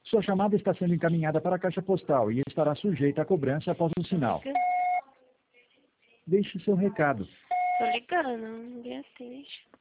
Sua chamada está sendo encaminhada para a caixa postal e estará sujeita a cobrança após o sinal. Deixe seu recado. Tô ligando, ninguém atende.